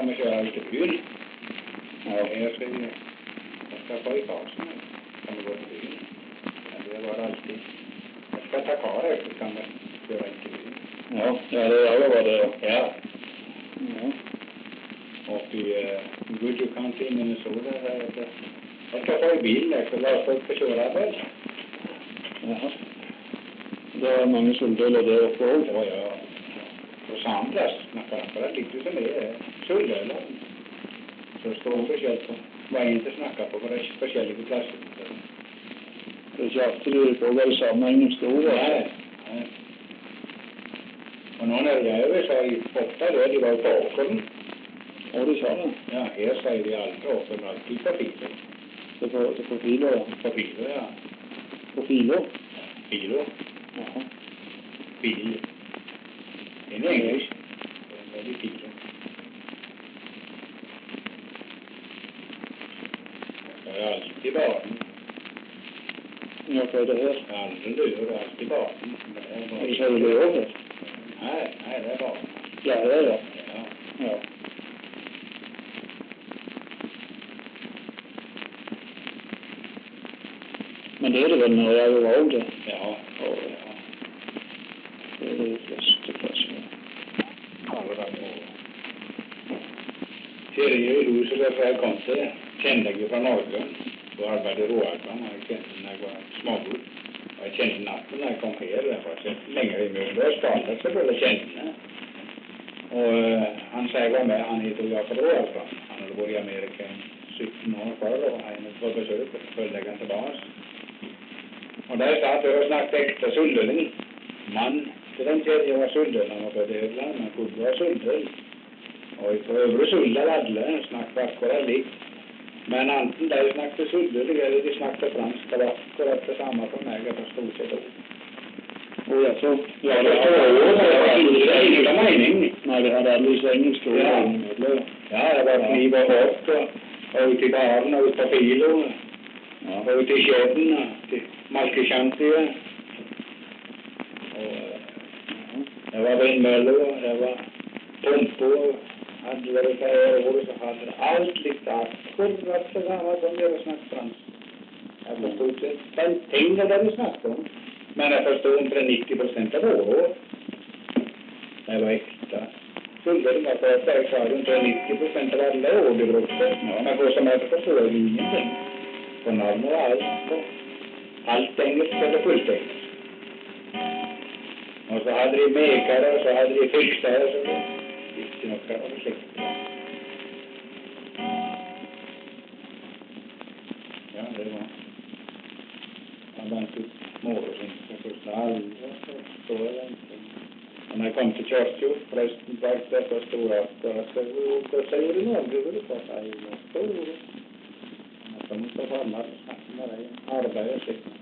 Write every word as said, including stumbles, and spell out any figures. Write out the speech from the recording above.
kan vi kjøre ut til byen. Ja, her skal vi, jeg skal få i Karlsen, kan vi gå til byen. Ja, det var alltid, jeg skal ta karet, så kan vi kjøre ut til byen. Ja, ja, det er jo det, ja. Ja. Oppe i uh, Goodyear County, Minnesota, der vet du. Jeg skal få i bil, jeg skal la folk få kjøre arbeid. Jaha. Det er mange soldeler der oppe også. Ja, ja. Og samme plass snakker han, for det er litt som det er soldeler. Så det står forskjell på veien til å snakke på, for det er forskjellige plasser. Det er ikke alltid det går vel samme engelske ord. Nei, nei. Og nå når jeg er så i åtta, da de var på åkeren. Og de sa det? Ja, her sier de aldri åkeren, alltid på filer. Det er på, det er på filer, ja. På filer, ja. På filer? Filer. Jaha. Bil. Det er engelsk. Det er veldig filer. Det er alltid baden. Ja, hva er det her? Aldri lurer, alltid baden. Er det så det lurer her? Nei, nei, det er baden. Ja, det er det. Ja. Ja. Men det er det vel når jeg er over det? Ja, og ja. Det er det de fleste plasser. Alle var på. Terje Rosenberg, jeg kom til, kjente jeg fra Norge. Og arbeidet i Råarkan, og jeg kjente den da jeg var smågutt. Og jeg kjente natten da jeg kom her, jeg var ikke lenger i munnen. Det var skadet, selvfølgelig kjente den. Og uh, han sa jeg var med, han hit og jeg fra Råarkan. Han hadde vært i Amerika sytten år før, og han var på besøk, og så følte jeg han tilbake. Og der satt jeg og snakket ekte suldøling. Mann til den tiden jeg var suldøl, han var på Døvland, men kunne være suldøl. Og på øvre suldøl alle snakket akkurat likt. Men enten de snakket suldøl, eller de snakket fransk, det var akkurat det samme for meg, jeg forstod ikke det. Og ja, så... Ja, det var jo, det var ikke ingen mening. Nei, det hadde aldri så engelsk ord. Ja, ja, det var kniv og hårt, og ut i baren, og ut på filo, og ut i kjeden, til Malkesjantia. Og det var vindmøller, det var pumper, alle det her ordet, så hadde det alt likt akkurat det samme som dere snakket fransk. Jeg forstod ikke den tingene dere snakket om, men jeg forstod omtrent nitti prosent av året. Det var ekte. Fullere var for at jeg sa omtrent nitti prosent av alle ord de brukte. Men for som jeg forstod jeg ingenting. For navnet var alt på halvt engelsk eller fullt engelsk. Og så hadde de mekere, og så hadde de fiksere, og så det ikke noe av det slikt. Ja, det var han vant ut morgen, så først alle, så stod jeg den. Og når jeg kom til Kjørsjord, presten sagt det, så stod jeg akkurat, så hva sier du nå? Du vil ikke ha seg, jeg stod det. Og så måtte jeg få med å snakke med deg, arbeid og slikt.